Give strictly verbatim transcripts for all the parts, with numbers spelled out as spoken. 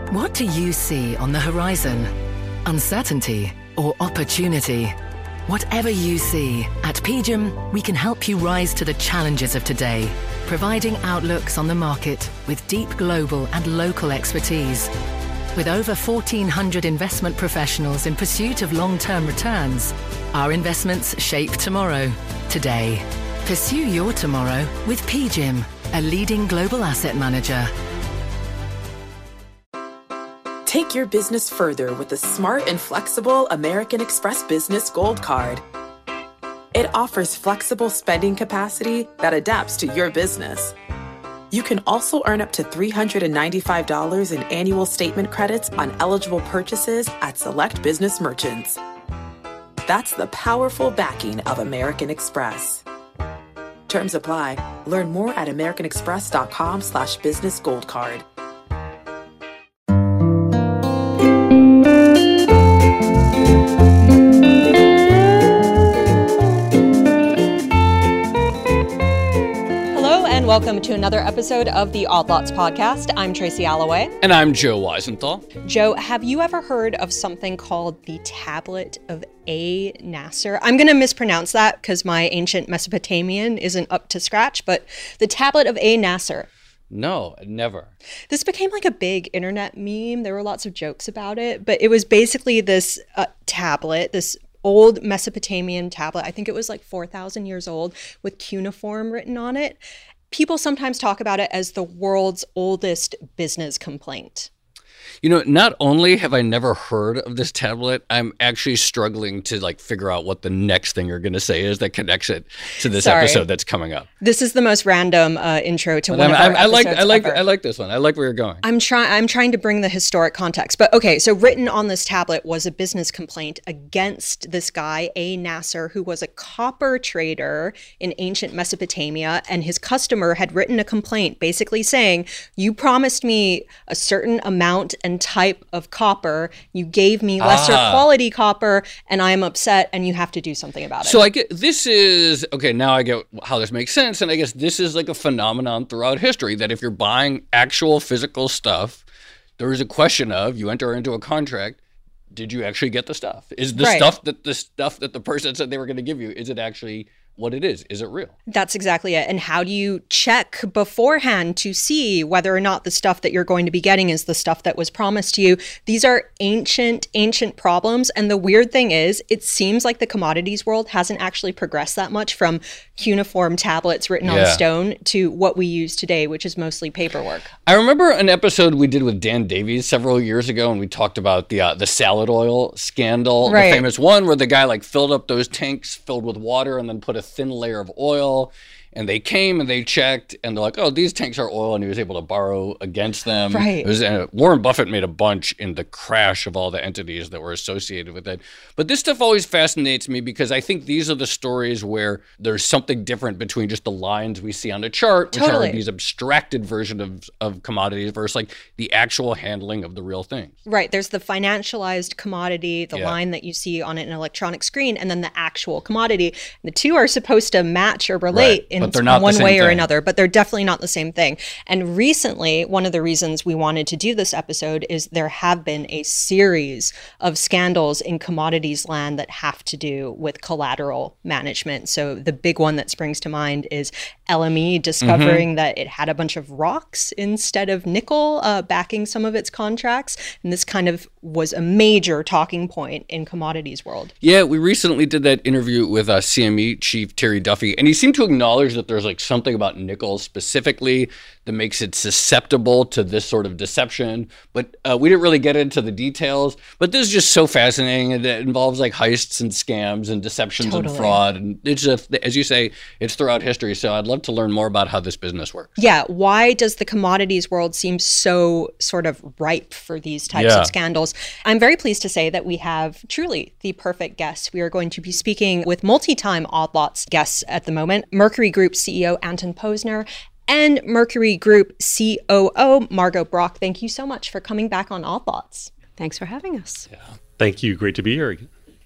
What do you see on the horizon? Uncertainty or opportunity? Whatever you see, at P G I M, we can help you rise to the challenges of today, providing outlooks on the market with deep global and local expertise. With over fourteen hundred investment professionals in pursuit of long-term returns, our investments shape tomorrow, today. Pursue your tomorrow with P G I M, a leading global asset manager. Take your business further with the smart and flexible American Express Business Gold Card. It offers flexible spending capacity that adapts to your business. You can also earn up to three hundred ninety-five dollars in annual statement credits on eligible purchases at select business merchants. That's the powerful backing of American Express. Terms apply. Learn more at americanexpress.com slash business gold card. Welcome to another episode of the Odd Lots podcast. I'm Tracy Alloway. And I'm Joe Weisenthal. Joe, have you ever heard of something called the Tablet of A. Nasser? I'm going to mispronounce that because my ancient Mesopotamian isn't up to scratch, but the Tablet of A. Nasser. No, never. This became like a big internet meme. There were lots of jokes about it, but it was basically this uh, tablet, this old Mesopotamian tablet. I think it was like four thousand years old with cuneiform written on it. People sometimes talk about it as the world's oldest business complaint. You know, not only have I never heard of this tablet, I'm actually struggling to like figure out what the next thing you're going to say is that connects it to this Sorry. episode that's coming up. This is the most random uh, intro to But one I'm, of our I'm, I like, episodes I like, ever. I like this one. I like where you're going. I'm trying. I'm trying to bring the historic context. But okay, so written on this tablet was a business complaint against this guy A. Nasser, who was a copper trader in ancient Mesopotamia, and his customer had written a complaint, basically saying, "You promised me a certain amount and type of copper. You gave me lesser ah. quality copper, and I am upset, and you have to do something about it." So I get, this is, okay, now I get how this makes sense. And I guess this is like a phenomenon throughout history that if you're buying actual physical stuff, there is a question of, you enter into a contract, did you actually get the stuff? Is the Right. stuff that the stuff that the person said they were going to give you, is it actually what it is? Is it real? That's exactly it. And how do you check beforehand to see whether or not the stuff that you're going to be getting is the stuff that was promised to you? These are ancient, ancient problems. And the weird thing is, it seems like the commodities world hasn't actually progressed that much from cuneiform tablets written Yeah. on stone to what we use today, which is mostly paperwork. I remember an episode we did with Dan Davies several years ago, and we talked about the uh, the salad oil scandal, Right. the famous one where the guy like filled up those tanks filled with water and then put a thin layer of oil. And they came and they checked, and they're like, "Oh, these tanks are oil," and he was able to borrow against them. Right. It was, uh, Warren Buffett made a bunch in the crash of all the entities that were associated with it. But this stuff always fascinates me because I think these are the stories where there's something different between just the lines we see on the chart, which Totally. are these abstracted versions of, of commodities versus like the actual handling of the real things. Right. There's the financialized commodity, the Yeah. line that you see on an electronic screen, and then the actual commodity. The two are supposed to match or relate Right. in But they're not the one same way or thing. another, but they're definitely not the same thing. And recently, one of the reasons we wanted to do this episode is there have been a series of scandals in commodities land that have to do with collateral management. So the big one that springs to mind is L M E discovering Mm-hmm. that it had a bunch of rocks instead of nickel uh, backing some of its contracts. And this kind of was a major talking point in commodities world. Yeah, we recently did that interview with uh, C M E chief Terry Duffy, and he seemed to acknowledge that there's like something about nickel specifically that makes it susceptible to this sort of deception. But uh, we didn't really get into the details. But this is just so fascinating, and it involves like heists and scams and deceptions Totally. and fraud. And it's just, as you say, it's throughout history. So I'd love to learn more about how this business works. Yeah, why does the commodities world seem so sort of ripe for these types Yeah. of scandals? I'm very pleased to say that we have truly the perfect guest. We are going to be speaking with multi-time Odd Lots guests at the moment, Mercury Group C E O Anton Posner and Mercury Group C O O Margot Brock. Thank you so much for coming back on Odd Lots. Thanks for having us. Thank you. Great to be here again.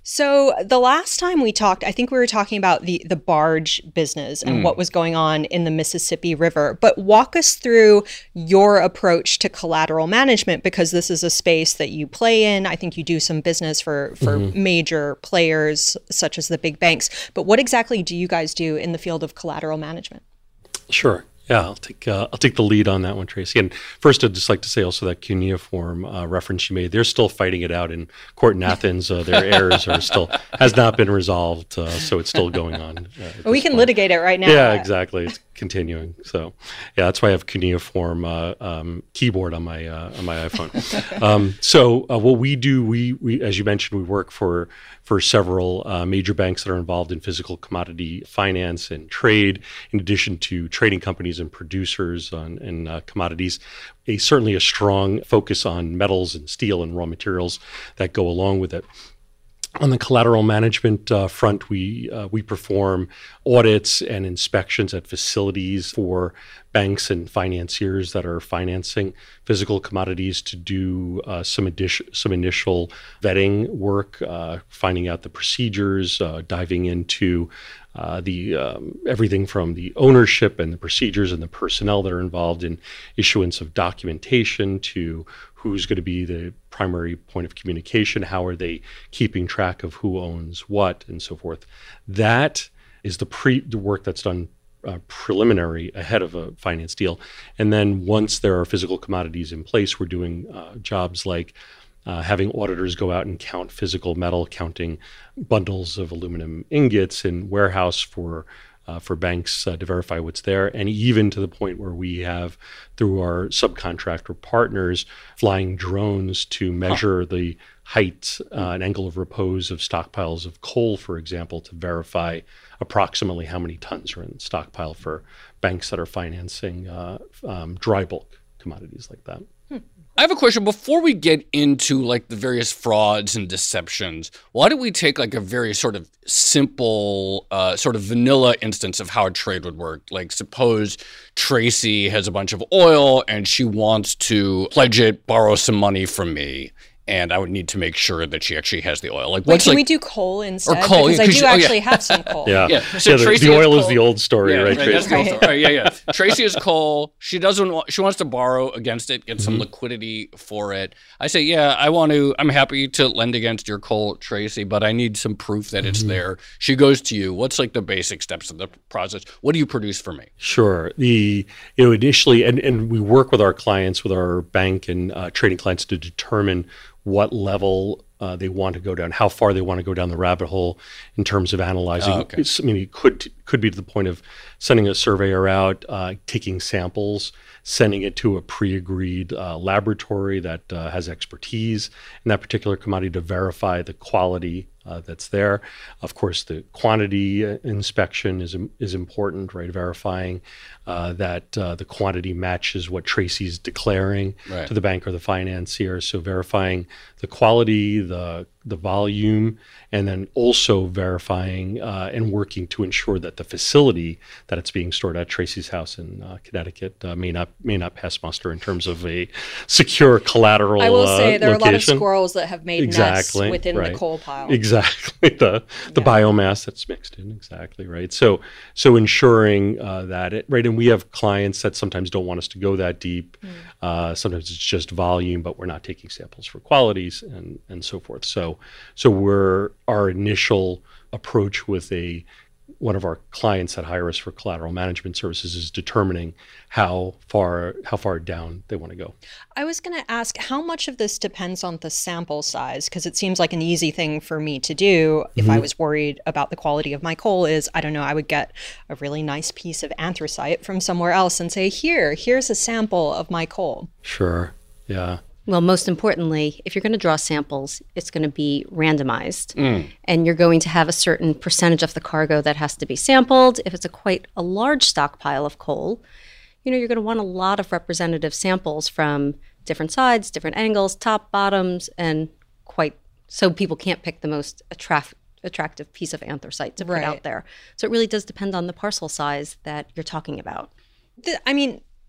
So the last time we talked, I think we were talking about the, the barge business and mm. what was going on in the Mississippi River. But walk us through your approach to collateral management, because this is a space that you play in. I think you do some business for, for mm-hmm. major players such as the big banks. But what exactly do you guys do in the field of collateral management? Sure. Yeah, I'll take uh, I'll take the lead on that one, Tracy. And first, I'd just like to say also that cuneiform uh, reference you made, they're still fighting it out in court in Athens. Uh, their errors are still has not been resolved, uh, so it's still going on. Uh, well, we can point. litigate it right now. Yeah, exactly. It's continuing. So, yeah, that's why I have cuneiform uh, um, keyboard on my uh, on my iPhone. um, so, uh, what we do, we we as you mentioned, we work for for several uh, major banks that are involved in physical commodity finance and trade, in addition to trading companies and producers on and uh, commodities. A certainly a strong focus on metals and steel and raw materials that go along with it. On the collateral management uh, front, we uh, we perform audits and inspections at facilities for banks and financiers that are financing physical commodities to do uh, some addition, some initial vetting work, uh, finding out the procedures, uh, diving into uh, the um, everything from the ownership and the procedures and the personnel that are involved in issuance of documentation to who's going to be the primary point of communication, how are they keeping track of who owns what, and so forth. That is the pre the work that's done uh, preliminary ahead of a finance deal. And then once there are physical commodities in place, we're doing uh, jobs like uh, having auditors go out and count physical metal, counting bundles of aluminum ingots in warehouse for Uh, for banks uh, to verify what's there, and even to the point where we have, through our subcontractor partners, flying drones to measure huh. the height uh, and angle of repose of stockpiles of coal, for example, to verify approximately how many tons are in the stockpile for banks that are financing uh, um, dry bulk commodities like that. Hmm. I have a question. Before we get into like the various frauds and deceptions, why don't we take like a very sort of simple, uh, sort of vanilla instance of how a trade would work? Like suppose Tracy has a bunch of oil and she wants to pledge it, borrow some money from me. And I would need to make sure that she actually has the oil. Like, Wait, what's can like, we do coal instead? Or coal, because yeah, I do you, actually oh, yeah. have some coal. yeah, yeah. So yeah the, Tracy the oil is, is the old story, yeah, right? right, that's the old story. Right, yeah, yeah. Tracy is coal. She doesn't. Want, she wants to borrow against it, get some mm-hmm. liquidity for it. I say, yeah, I want to. I'm happy to lend against your coal, Tracy, but I need some proof that it's mm-hmm. there. She goes to you. What's like the basic steps of the process? What do you produce for me? Sure. The you know initially, and and we work with our clients, with our bank and uh, trading clients, to determine what level uh, they want to go down, how far they want to go down the rabbit hole in terms of analyzing. Oh, okay. I mean, it could could be to the point of sending a surveyor out, uh, taking samples, sending it to a pre-agreed uh, laboratory that uh, has expertise in that particular commodity to verify the quality uh, that's there. Of course, the quantity uh, inspection is is important, right? Verifying uh, that uh, the quantity matches what Tracy's declaring right. to the bank or the financier. So verifying the quality, the the volume, and then also verifying uh, and working to ensure that the facility that it's being stored at, Tracy's house in uh, Connecticut, uh, may not may not pass muster in terms of a secure collateral location. I will say there uh, are a lot of squirrels that have made exactly, nests within right. the coal pile. Exactly, the the yeah. biomass that's mixed in, exactly, right? So so ensuring uh, that it, right, and we have clients that sometimes don't want us to go that deep. Mm. Uh, sometimes it's just volume, but we're not taking samples for qualities and and so forth. So So we're our initial approach with a one of our clients that hire us for collateral management services is determining how far how far down they want to go. I was going to ask how much of this depends on the sample size, because it seems like an easy thing for me to do if mm-hmm. I was worried about the quality of my coal is, I don't know, I would get a really nice piece of anthracite from somewhere else and say, here, here's a sample of my coal. Sure. Yeah. Well, most importantly, if you're going to draw samples, it's going to be randomized. Mm. And you're going to have a certain percentage of the cargo that has to be sampled. If it's a quite a large stockpile of coal, you know, you're going to want a lot of representative samples from different sides, different angles, top, bottoms, and quite so people can't pick the most attract, attractive piece of anthracite to put right. out there. So it really does depend on the parcel size that you're talking about. The, I mean,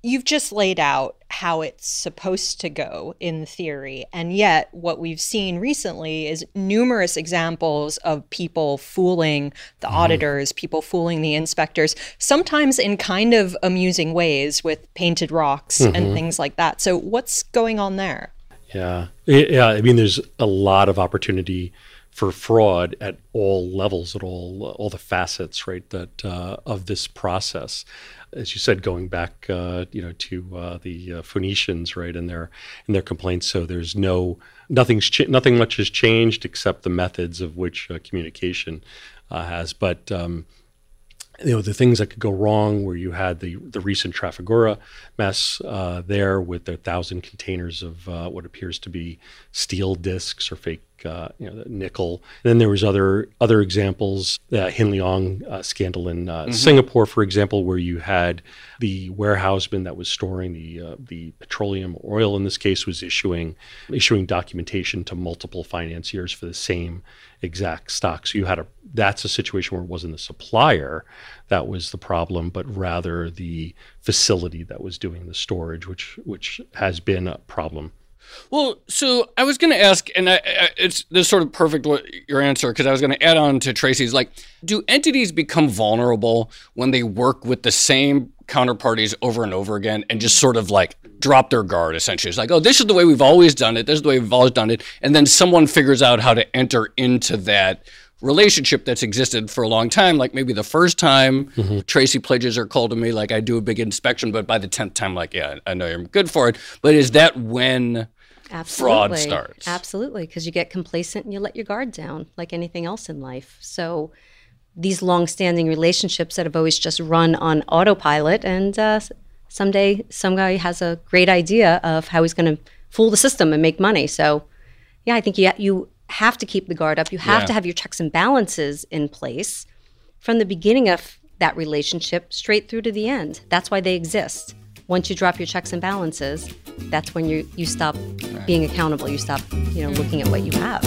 you've just laid out how it's supposed to go in theory. And yet what we've seen recently is numerous examples of people fooling the mm-hmm. auditors, people fooling the inspectors, sometimes in kind of amusing ways with painted rocks mm-hmm. and things like that. So what's going on there? Yeah. Yeah. I mean, there's a lot of opportunity for fraud at all levels, at all all the facets, right, that uh, of this process. As you said, going back, uh, you know, to uh, the uh, Phoenicians, right, and their and their complaints. So there's no nothing's ch- nothing much has changed except the methods of which uh, communication uh, has. But um, you know, the things that could go wrong, where you had the the recent Trafigura mess uh, there with the thousand containers of uh, what appears to be steel discs or fake, uh, you know, nickel. And then there was other other examples, the Hin Leong uh, scandal in uh, mm-hmm. Singapore, for example, where you had the warehouseman that was storing the uh, the petroleum oil in this case was issuing issuing documentation to multiple financiers for the same exact stock. So you had a that's a situation where it wasn't the supplier that was the problem, but rather the facility that was doing the storage, which which has been a problem. Well, so I was going to ask, and I, I, it's this sort of perfect what, your answer, because I was going to add on to Tracy's, like, do entities become vulnerable when they work with the same counterparties over and over again and just sort of like drop their guard, essentially? It's like, oh, this is the way we've always done it. This is the way we've always done it. And then someone figures out how to enter into that relationship that's existed for a long time. Like maybe the first time mm-hmm. Tracy pledges her coal to me, like I do a big inspection, but by the tenth time, like, yeah, I know you're good for it. But is that when Absolutely. fraud starts? Absolutely, because you get complacent and you let your guard down like anything else in life. So these long-standing relationships that have always just run on autopilot, and uh, someday some guy has a great idea of how he's going to fool the system and make money. So yeah, I think you you have to keep the guard up. You have yeah. to have your checks and balances in place from the beginning of that relationship straight through to the end. That's why they exist. Once you drop your checks and balances, that's when you you stop right. being accountable. You stop, you know, looking at what you have.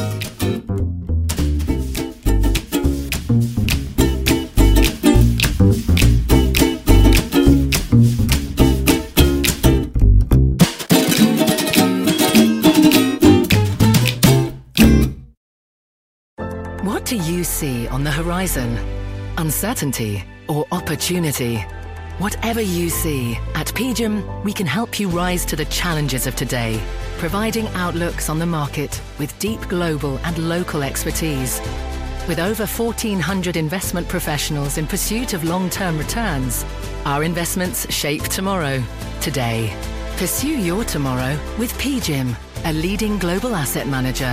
What do you see on the horizon? Uncertainty or opportunity? Whatever you see, at P G I M, we can help you rise to the challenges of today, providing outlooks on the market with deep global and local expertise. With over fourteen hundred investment professionals in pursuit of long-term returns, our investments shape tomorrow, today. Pursue your tomorrow with P G I M, a leading global asset manager.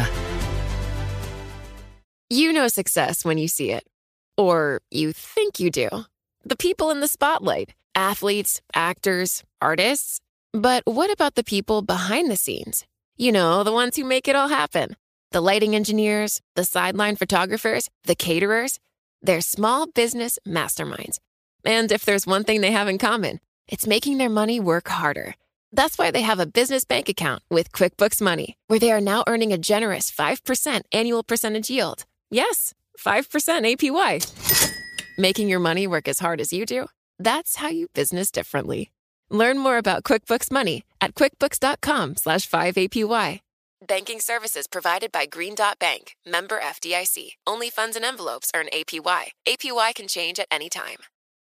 You know success when you see it. Or you think you do. The people in the spotlight, athletes, actors, artists. But what about the people behind the scenes? You know, the ones who make it all happen. The lighting engineers, the sideline photographers, the caterers. They're small business masterminds. And if there's one thing they have in common, it's making their money work harder. That's why they have a business bank account with QuickBooks Money, where they are now earning a generous five percent annual percentage yield. Yes, five percent A P Y. Making your money work as hard as you do? That's how you business differently. Learn more about QuickBooks Money at quickbooks.com slash 5APY. Banking services provided by Green Dot Bank, member F D I C. Only funds and envelopes earn A P Y. A P Y can change at any time.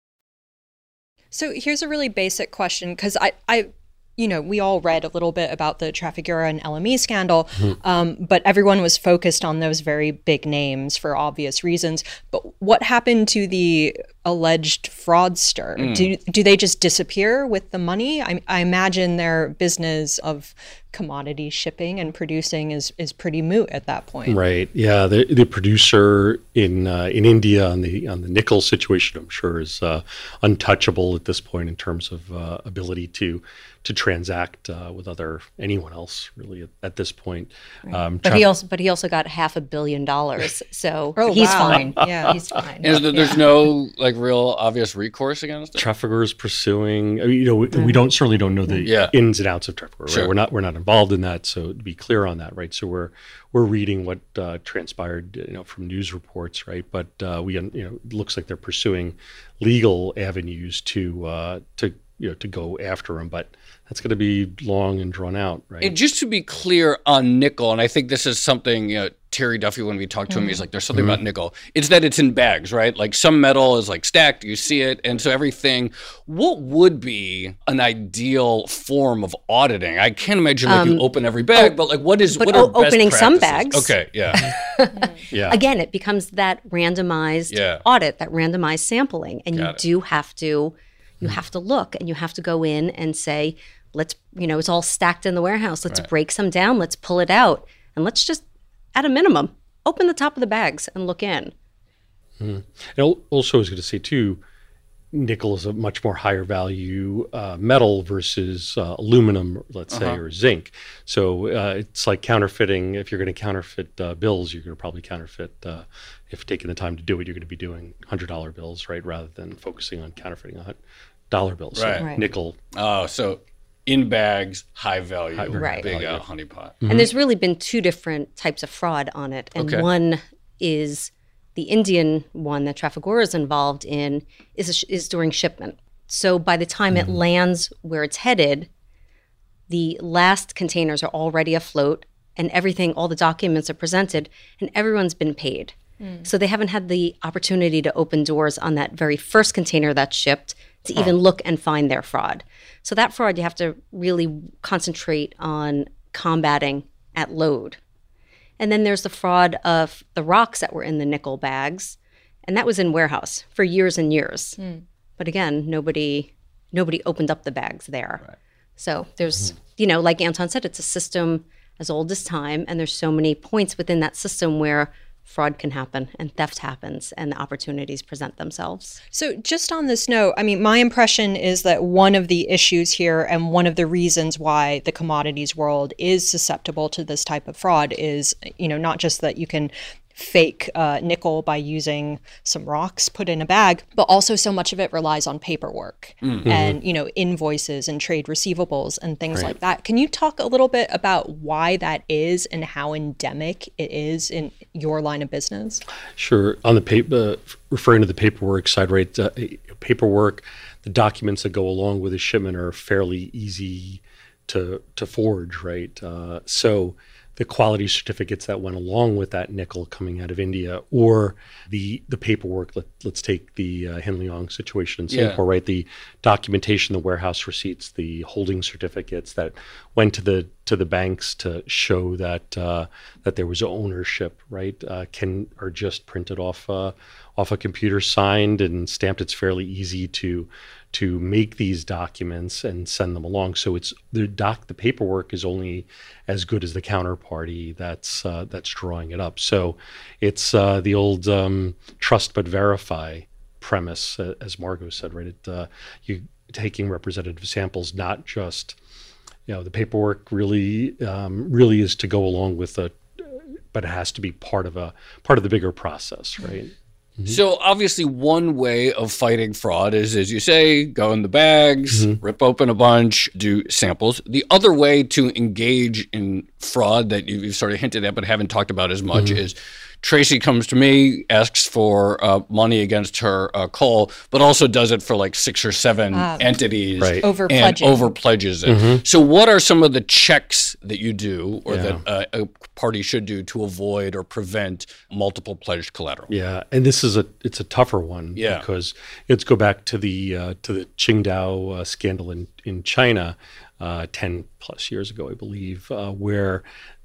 So here's a really basic question, because I, I, you know, we all read a little bit about the Trafigura and L M E scandal, mm-hmm. um, but everyone was focused on those very big names for obvious reasons. But what happened to the alleged fraudster? Mm. Do do they just disappear with the money? I, I imagine their business of commodity shipping and producing is is pretty moot at that point. Right. Yeah. The the producer in uh, in India on the on the nickel situation, I'm sure, is uh, untouchable at this point in terms of uh, ability to to transact uh, with other anyone else really at, at this point. Right. Um, but tra- he also but he also got half a billion dollars, so oh, he's wow. fine. Yeah, he's fine. And yeah. there's no like real obvious recourse against it. Trafigura is pursuing. I mean, you know, we, mm. we don't certainly don't know the yeah. ins and outs of Trafigura. Sure. Right? We're not we're not involved in that, so to be clear on that, right? So we're we're reading what uh, transpired, you know, from news reports, right? But uh, we, you know, it looks like they're pursuing legal avenues to uh, to you know to go after them, but that's going to be long and drawn out, right? And just to be clear on nickel, and I think this is something, you know, Terry Duffy, when we talked to him, he's like, there's something mm-hmm. about nickel. It's that it's in bags, right? Like some metal is like stacked, you see it. And so everything, what would be an ideal form of auditing? I can't imagine like um, you open every bag, oh, but like what is, but what are o- opening best some practices? bags. Okay, yeah. yeah. Again, it becomes that randomized yeah. audit, that randomized sampling. And Got you it. do have to, you have to look and you have to go in and say, let's, you know, it's all stacked in the warehouse. Let's right. break some down. Let's pull it out. And let's just, at a minimum, open the top of the bags and look in. Mm-hmm. And also, I was going to say, too, nickel is a much more higher value uh, metal versus uh, aluminum, let's say, uh-huh. or zinc. So uh, it's like counterfeiting. If you're going to counterfeit uh, bills, you're going to probably counterfeit, uh, if you're taking the time to do it, you're going to be doing one hundred dollar bills, right, rather than focusing on counterfeiting one hundred dollar bills. Right. So right. nickel. Oh, so in bags, high value, High, right. big value. uh, honeypot. Mm-hmm. And there's really been two different types of fraud on it. And Okay. one is the Indian one that Trafigura is involved in is, a sh- is during shipment. So by the time mm-hmm. it lands where it's headed, the last containers are already afloat and everything, all the documents are presented and everyone's been paid. Mm. So they haven't had the opportunity to open doors on that very first container that's shipped to even look and find their fraud. So that fraud you have to really concentrate on combating at load. And then there's the fraud of the rocks that were in the nickel bags, and that was in warehouse for years and years. Mm. But again, nobody nobody opened up the bags there. Right. So there's, mm-hmm. you know, like Anton said, it's a system as old as time, and there's so many points within that system where fraud can happen and theft happens and the opportunities present themselves. So just on this note, I mean, my impression is that one of the issues here and one of the reasons why the commodities world is susceptible to this type of fraud is, you know, not just that you can fake uh, nickel by using some rocks put in a bag, but also so much of it relies on paperwork mm-hmm. and, you know, invoices and trade receivables and things right. like that. Can you talk a little bit about why that is and how endemic it is in your line of business? Sure. On the paper, uh, referring to the paperwork side, right? Uh, paperwork, the documents that go along with a shipment are fairly easy to to forge, right? Uh, so the quality certificates that went along with that nickel coming out of India, or the the paperwork. Let, let's take the uh, Hin Leong situation in Singapore, yeah. right? The documentation, the warehouse receipts, the holding certificates that went to the to the banks to show that uh, that there was ownership, right? Uh, can are just printed off uh, off a computer, signed and stamped. It's fairly easy to to make these documents and send them along. So it's the doc, the paperwork is only as good as the counterparty that's uh, that's drawing it up. So it's uh, the old um, trust but verify premise, uh, as Margot said, right? It, uh, you taking representative samples, not just, you know, the paperwork really um, really is to go along with a, but it has to be part of a part of the bigger process, right? Mm-hmm. So obviously one way of fighting fraud is, as you say, go in the bags, mm-hmm. rip open a bunch, do samples. The other way to engage in fraud that you've sort of hinted at but haven't talked about as much mm-hmm. is Tracy comes to me, asks for uh, money against her uh, coal, but also does it for like six or seven um, entities right. over and pledging. over pledges it. Mm-hmm. So what are some of the checks that you do or yeah. that uh, a party should do to avoid or prevent multiple pledged collateral? Yeah, and this is a it's a tougher one yeah. because let's go back to the uh, to the Qingdao uh, scandal in in China uh, ten plus years ago, I believe, uh, where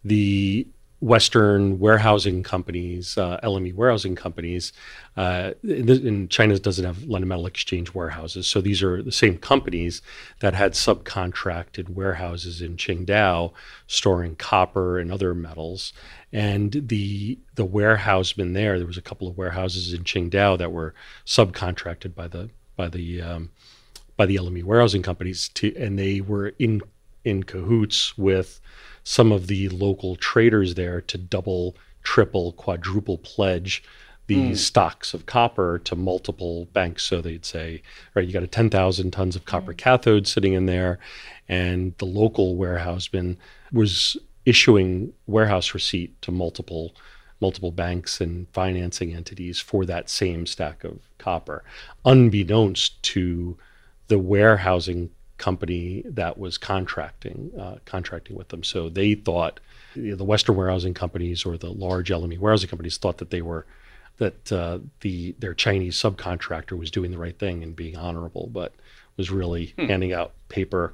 the Western warehousing companies, uh, L M E warehousing companies, uh, in, in China doesn't have London Metal Exchange warehouses. So these are the same companies that had subcontracted warehouses in Qingdao storing copper and other metals. And the the warehousemen there, there was a couple of warehouses in Qingdao that were subcontracted by the by the um, by the L M E warehousing companies, to, and they were in in cahoots with some of the local traders there to double, triple, quadruple pledge these mm. stocks of copper to multiple banks. So they'd say, right, you got a ten thousand tons of copper mm. cathode sitting in there, and the local warehouseman was issuing warehouse receipt to multiple multiple banks and financing entities for that same stack of copper, unbeknownst to the warehousing company that was contracting uh, contracting with them. So they thought, you know, the Western warehousing companies or the large L M E warehousing companies thought that they were that uh, the their Chinese subcontractor was doing the right thing and being honorable, but was really hmm. handing out paper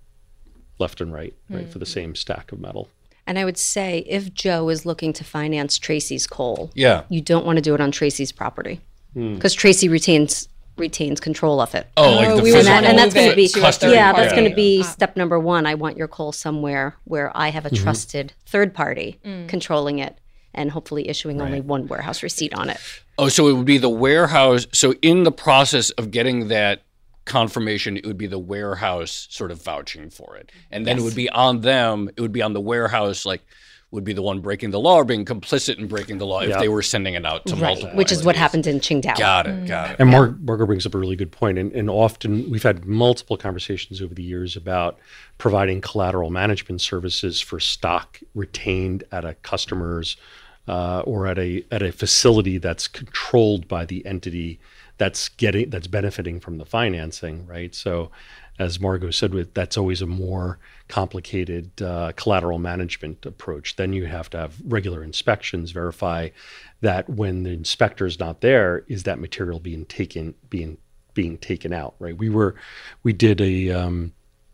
left and right, right, mm-hmm. for the same stack of metal. And I would say if Joe is looking to finance Tracy's coal, yeah. you don't want to do it on Tracy's property because mm. Tracy retains retains control of it. Oh, like the we physical, and, that, and that's going to be custody. Yeah, that's yeah. going to be step number one. I want your coal somewhere where I have a mm-hmm. trusted third party mm. controlling it and hopefully issuing right. only one warehouse receipt on it. Oh, so it would be the warehouse. So in the process of getting that confirmation, it would be the warehouse sort of vouching for it. And then yes. it would be on them, it would be on the warehouse, like, would be the one breaking the law or being complicit in breaking the law if yep. they were sending it out to right. multiple Which entities. is what happened in Qingdao. Got it, got it. And Mar- Margo brings up a really good point. And, and often we've had multiple conversations over the years about providing collateral management services for stock retained at a customer's uh, or at a at a facility that's controlled by the entity that's getting that's benefiting from the financing, right? So, as Margo said, with that's always a more complicated uh, collateral management approach. Then you have to have regular inspections, verify that when the inspector's not there, is that material being taken being being taken out, right? We were we did a um,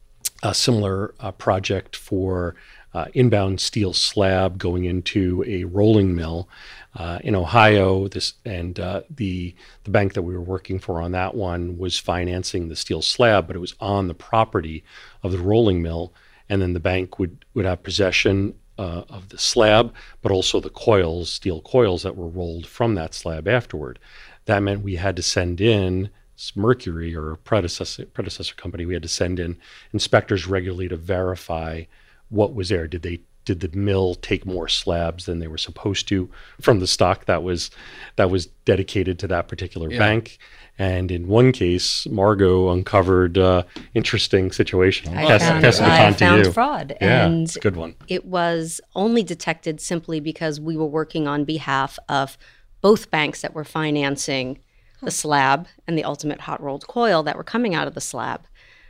a similar uh, project for uh, inbound steel slab going into a rolling mill uh, in Ohio. This and uh, the the bank that we were working for on that one was financing the steel slab, but it was on the property of the rolling mill, and then the bank would would have possession uh, of the slab, but also the coils, steel coils that were rolled from that slab afterward. That meant we had to send in Mercury or predecessor predecessor company. We had to send in inspectors regularly to verify what was there. Did they did the mill take more slabs than they were supposed to from the stock that was that was dedicated to that particular yeah. bank? And in one case, Margo uncovered uh, interesting situation. I pass, found, pass the I found you. fraud, yeah, and it's a good one. It was only detected simply because we were working on behalf of both banks that were financing the slab and the ultimate hot rolled coil that were coming out of the slab.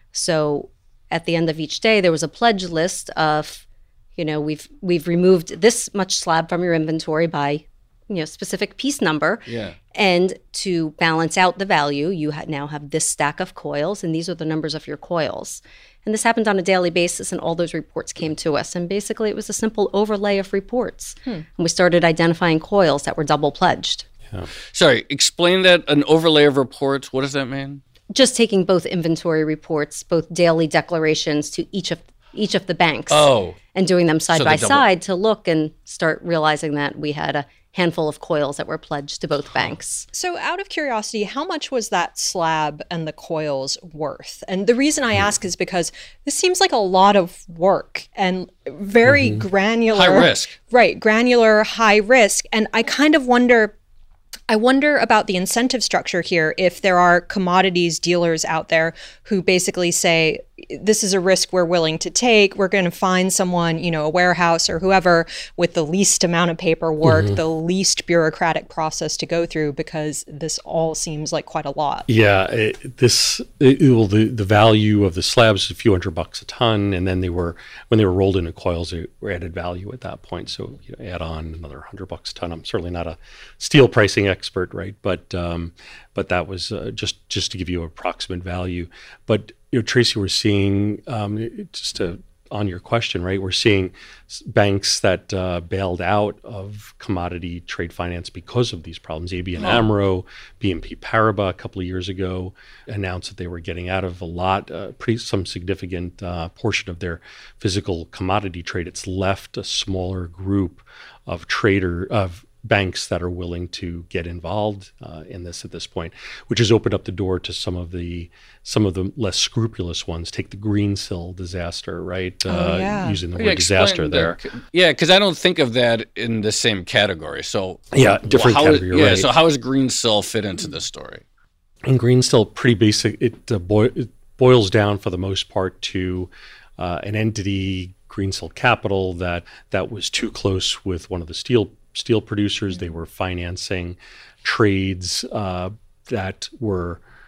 So at the end of each day, there was a pledge list of, you know, we've we've removed this much slab from your inventory by, you know, specific piece number. Yeah. And to balance out the value, you ha- now have this stack of coils, and these are the numbers of your coils. And this happened on a daily basis, and all those reports came to us. And basically, it was a simple overlay of reports. Hmm. And we started identifying coils that were double pledged. Yeah. Sorry, explain that, an overlay of reports. What does that mean? Just taking both inventory reports, both daily declarations to each of each of the banks, oh. and doing them side so by double- side to look and start realizing that we had a handful of coils that were pledged to both banks. So out of curiosity, how much was that slab and the coils worth? And the reason I ask is because this seems like a lot of work and very mm-hmm. granular. High risk. Right, granular, high risk. And I kind of wonder... I wonder about the incentive structure here, if there are commodities dealers out there who basically say, this is a risk we're willing to take. We're going to find someone, you know, a warehouse or whoever with the least amount of paperwork, mm-hmm. the least bureaucratic process to go through, because this all seems like quite a lot. Yeah, it, this it, well, the the value of the slabs is a few hundred bucks a ton, and then they were when they were rolled into coils, they were added value at that point. So you know, add on another hundred bucks a ton. I'm certainly not a steel pricing expert, right? But um, but that was uh, just just to give you an approximate value. But you know, Tracy, we're seeing um, just to, on your question, right? We're seeing banks that uh, bailed out of commodity trade finance because of these problems. A B N AMRO, B N P Paribas a couple of years ago announced that they were getting out of a lot, uh, pretty some significant uh, portion of their physical commodity trade. It's left a smaller group of trader of banks that are willing to get involved uh, in this at this point, which has opened up the door to some of the some of the less scrupulous ones. Take the Greensill disaster, right? Oh, uh, yeah. Using the Yeah, word disaster explain there. the- yeah, because I don't think of that in the same category. So Yeah, different how, category, Yeah, right. so how does Greensill fit into this story? And Greensill, pretty basic. It, uh, boi- it boils down for the most part to uh, an entity, Greensill Capital, that that was too close with one of the steel steel producers. They were financing trades uh, that were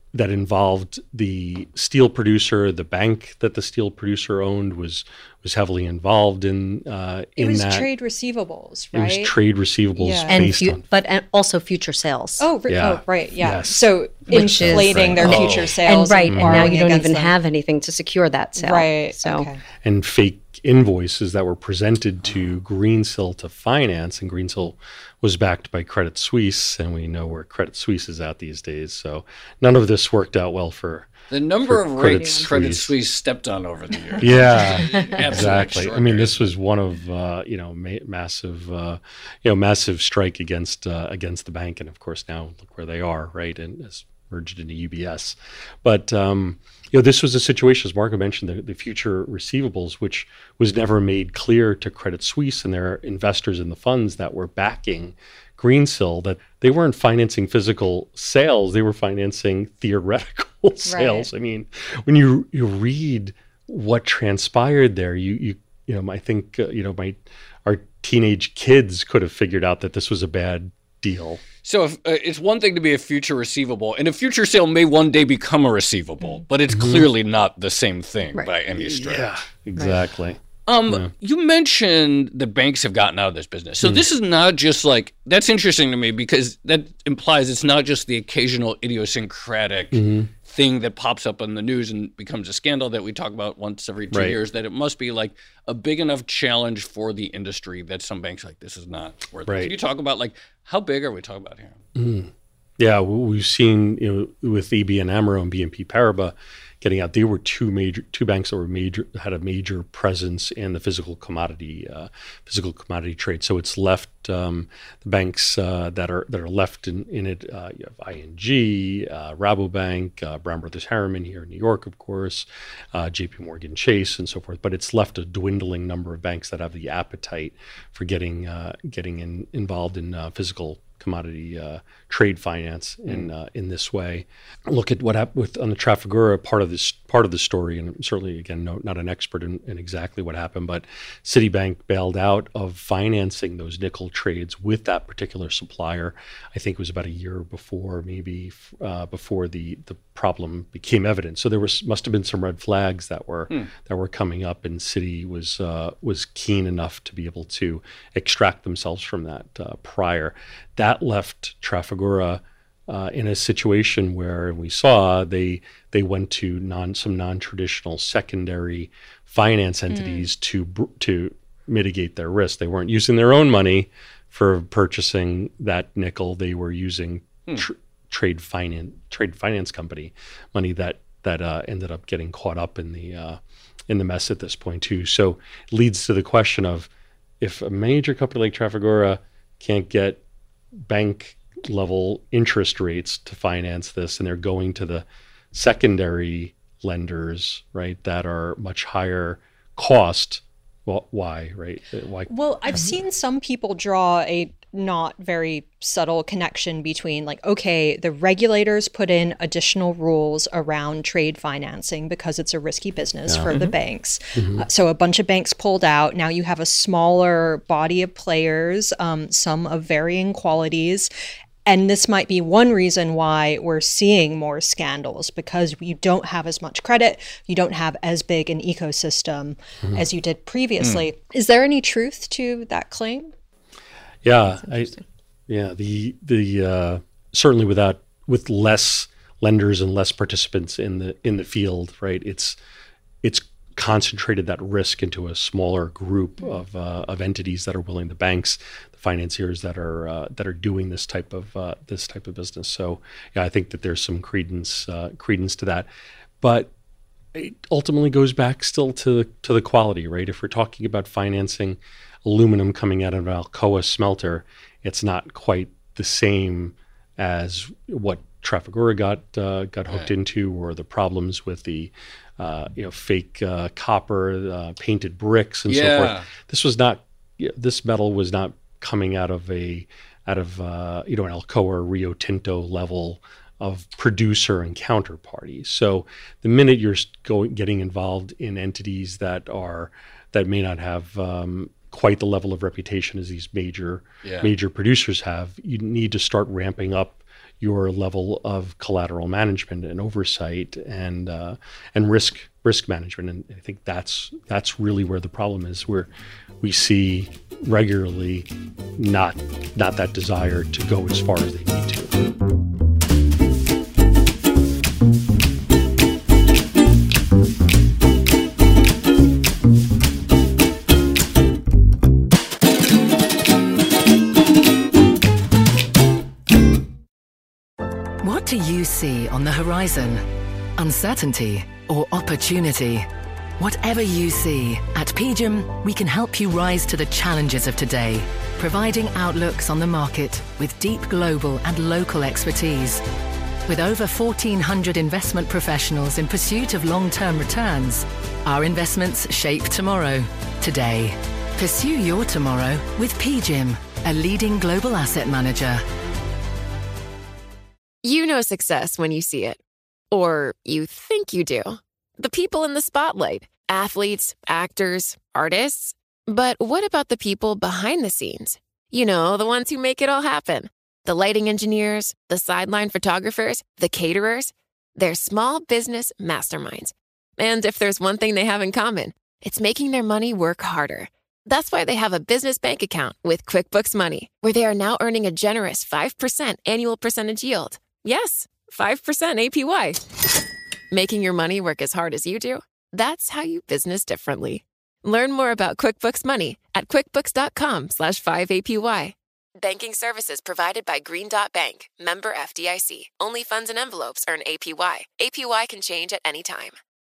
that involved the steel producer. The bank that the steel producer owned was was heavily involved in uh, in it was that. trade receivables, right? It was trade receivables Yeah. and based fu- on. but and also future sales. Oh, ri- Yeah. oh, right, yeah. Yes. So Which is- inflating their Right. future Oh. sales, and right, and now borrowing you don't against even them. have anything to secure that sale. Right. So okay. and fake invoices that were presented to Greensill to finance, and Greensill was backed by Credit Suisse, and we know where Credit Suisse is at these days. So none of this worked out well for. The number For of Credit rates Credit Suisse. Suisse stepped on over the years. Yeah, Absolutely exactly. I mean, this extraordinary. was one of uh, you know ma- massive uh, you know massive strike against uh, against the bank, and of course now look where they are, right? And it's merged into U B S. But um, you know, this was a situation, as Marco mentioned, the, the future receivables, which was never made clear to Credit Suisse and their investors in the funds that were backing Greensill, that they weren't financing physical sales; they were financing theoretical sales. I mean, when you you read what transpired there, you you you know, I think uh, you know, my our teenage kids could have figured out that this was a bad deal. So if, uh, it's one thing to be a future receivable, and a future sale may one day become a receivable, but it's clearly not the same thing Right. by any stretch. Yeah, exactly. Um, Yeah. you mentioned the banks have gotten out of this business. So this is not just like, that's interesting to me because that implies it's not just the occasional idiosyncratic thing that pops up on the news and becomes a scandal that we talk about once every two Right. years, that it must be like a big enough challenge for the industry that some banks are like, this is not worth it. Right. Can you talk about like, how big are we talking about here? Yeah, we- we've seen, you know, with A B N AMRO and B N P Paribas getting out. They were two major two banks that were major had a major presence in the physical commodity uh, physical commodity trade. So it's left um, the banks uh, that are that are left in in it. Uh, you have I N G, uh, Rabobank, uh, Brown Brothers Harriman here in New York, of course, uh, J P Morgan Chase, and so forth. But it's left a dwindling number of banks that have the appetite for getting uh, getting in, involved in uh, physical commodity uh, trade finance in uh, in this way. Look at what happened with on the Trafigura part of this part of the story, and certainly again, no, not an expert in, in exactly what happened, but Citibank bailed out of financing those nickel trades with that particular supplier. I think it was about a year before, maybe uh, before the the problem became evident. So there was must have been some red flags that were Hmm. that were coming up, and Citi was uh, was keen enough to be able to extract themselves from that uh, prior. That left Trafigura uh, in a situation where we saw they they went to non some non-traditional secondary finance entities mm. to br- to mitigate their risk. They weren't using their own money for purchasing that nickel. They were using hmm. tr- trade finance trade finance company money that that uh, ended up getting caught up in the uh, in the mess at this point too. So it leads to the question of, if a major company like Trafigura can't get bank level interest rates to finance this, and they're going to the secondary lenders, right, that are much higher cost, well, why, right? Why? Well, I've seen some people draw a not very subtle connection between, like, okay, the regulators put in additional rules around trade financing because it's a risky business Yeah. for the banks. Uh, so a bunch of banks pulled out. Now you have a smaller body of players, um, some of varying qualities. And this might be one reason why we're seeing more scandals, because you don't have as much credit, you don't have as big an ecosystem as you did previously. Is there any truth to that claim? Yeah, I, yeah. The the uh, certainly without with less lenders and less participants in the in the field, right? It's it's concentrated that risk into a smaller group of uh, of entities that are willing, the banks, the financiers that are uh, that are doing this type of uh, this type of business. So yeah, I think that there's some credence uh, credence to that, but it ultimately goes back still to to the quality, right? If we're talking about financing aluminum coming out of Alcoa smelter, it's not quite the same as what Trafigura got uh, got hooked Right. into, or the problems with the uh, you know fake uh, copper uh, painted bricks and so Yeah. forth. This was not yeah, this metal was not coming out of a out of uh, you know an Alcoa or Rio Tinto level of producer and counterparty. So the minute you're going getting involved in entities that are that may not have um, quite the level of reputation as these major Yeah. major producers have, you need to start ramping up your level of collateral management and oversight and uh, and risk risk management. And I think that's that's really where the problem is, where we see regularly not not that desire to go as far as they need to. What do you see on the horizon? Uncertainty or opportunity? Whatever you see, at P G I M, we can help you rise to the challenges of today, providing outlooks on the market with deep global and local expertise. With over fourteen hundred investment professionals in pursuit of long-term returns, our investments shape tomorrow, today. Pursue your tomorrow with P G I M, a leading global asset manager. You know success when you see it. Or you think you do. The people in the spotlight, athletes, actors, artists. But what about the people behind the scenes? You know, the ones who make it all happen. The lighting engineers, the sideline photographers, the caterers. They're small business masterminds. And if there's one thing they have in common, it's making their money work harder. That's why they have a business bank account with QuickBooks Money, where they are now earning a generous five percent annual percentage yield. Yes, five percent A P Y. Making your money work as hard as you do? That's how you business differently. Learn more about QuickBooks Money at quickbooks.com slash 5APY. Banking services provided by Green Dot Bank, member F D I C. Only funds and envelopes earn A P Y. A P Y can change at any time.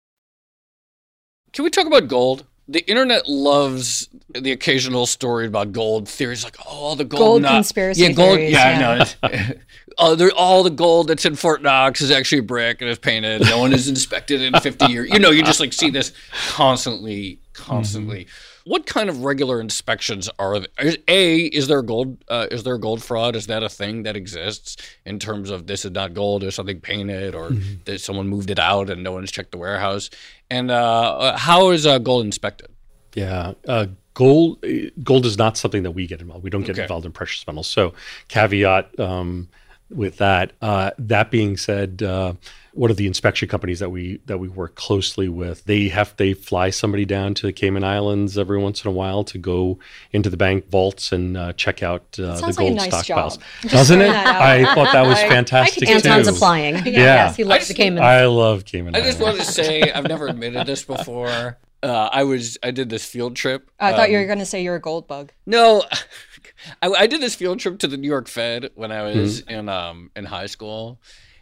Can we talk about gold? The internet loves the occasional story about gold theories, like, oh, the gold, Gold not- conspiracy yeah, gold, theories, Yeah, yeah. no, oh, they're- all the gold that's in Fort Knox is actually brick and is painted. No one has inspected it in fifty years. You know, you just like see this constantly, constantly. Mm-hmm. What kind of regular inspections are there? Is, A, is there gold? Uh, is there gold fraud? Is that a thing that exists in terms of this is not gold, there's something painted, or mm-hmm. that someone moved it out and no one's checked the warehouse? And uh, how is uh, gold inspected? Yeah, uh, gold gold is not something that we get involved. We don't get Okay. involved in precious metals. So caveat um, with that. Uh, that being said, uh, one of the inspection companies that we that we work closely with, they have they fly somebody down to the Cayman Islands every once in a while to go into the bank vaults and uh, check out uh, the Sounds gold like a nice stockpiles. job. Just Doesn't it? throwing that out. I thought that was I- I fantastic could too. Anton's applying. Yeah, Yes, he I loves just- the Cayman. I love Cayman I Islands. just wanted to say, I've never admitted this before. Uh, I was I did this field trip. I thought you um, were going to say you're a gold bug. No, I, I did this field trip to the New York Fed when I was Mm-hmm. in um in high school,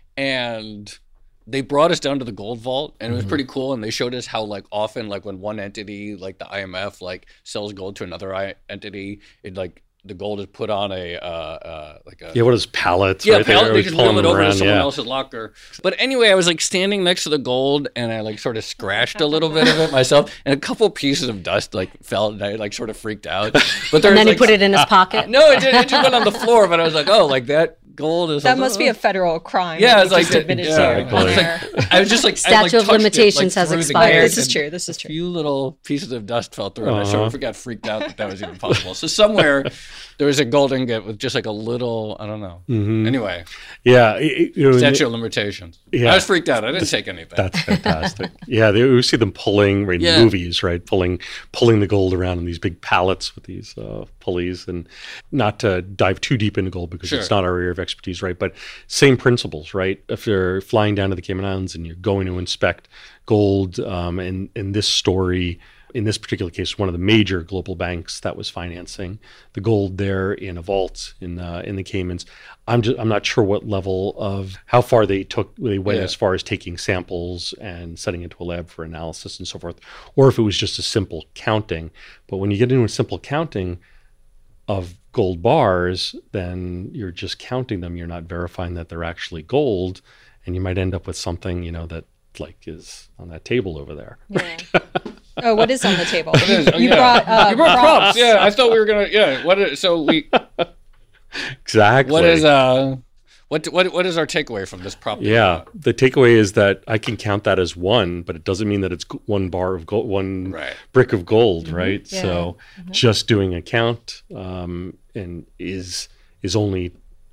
and they brought us down to the gold vault, and it was Mm-hmm. pretty cool. And they showed us how like often like when one entity like the I M F like sells gold to another I- entity, it like the gold is put on a uh, uh like a Yeah, what is pallets? yeah, right pallet, there? they We just pull wheel them it over around, to someone yeah. else's locker. But anyway, I was like standing next to the gold, and I like sort of scratched a little bit of it myself, and a couple pieces of dust like fell, and I like sort of freaked out. But there And was, then he like, put it in his pocket. no, it, did, it just went on the floor, but I was like, oh, like that gold is. That must be a federal crime. Yeah, that it's you like just admitted yeah, to. exactly. There. I was just like I, Statute like, of touched it, limitations like, has through the expired. gate, This is and true. This is A true. few little pieces of dust fell through, and I Uh-huh. sort of got freaked out that that was even possible. So somewhere there was a gold ingot with just like a little, I don't know. Mm-hmm. Anyway, Yeah, it- you know, statute of limitations. Yeah. I was freaked out. I didn't take anything. That's fantastic. Yeah, they, we see them pulling right, in Yeah. movies, right? Pulling pulling the gold around in these big pallets with these uh, pulleys. And not to dive too deep into gold because Sure. it's not our area of expertise, right? But same principles, right? If you're flying down to the Cayman Islands and you're going to inspect gold, um, and in this story, in this particular case, one of the major global banks that was financing the gold there in a vault in uh, in the Caymans. I'm just I'm not sure what level of how far they took they went Yeah. as far as taking samples and setting it to a lab for analysis and so forth, or if it was just a simple counting. But when you get into a simple counting of gold bars, then you're just counting them. You're not verifying that they're actually gold, and you might end up with something, you know, that like is on that table over there. Yeah. Oh, what is on the table? It is. Oh, you yeah. brought, uh, you brought props. props. Yeah, I thought we were gonna. Yeah, what? Is, so we. Exactly. What is uh? What what what is our takeaway from this prop? Yeah, the takeaway is that I can count that as one, but it doesn't mean that it's g- one bar of gold, one Right. brick of gold, right? Yeah. So just doing a count um, and is is only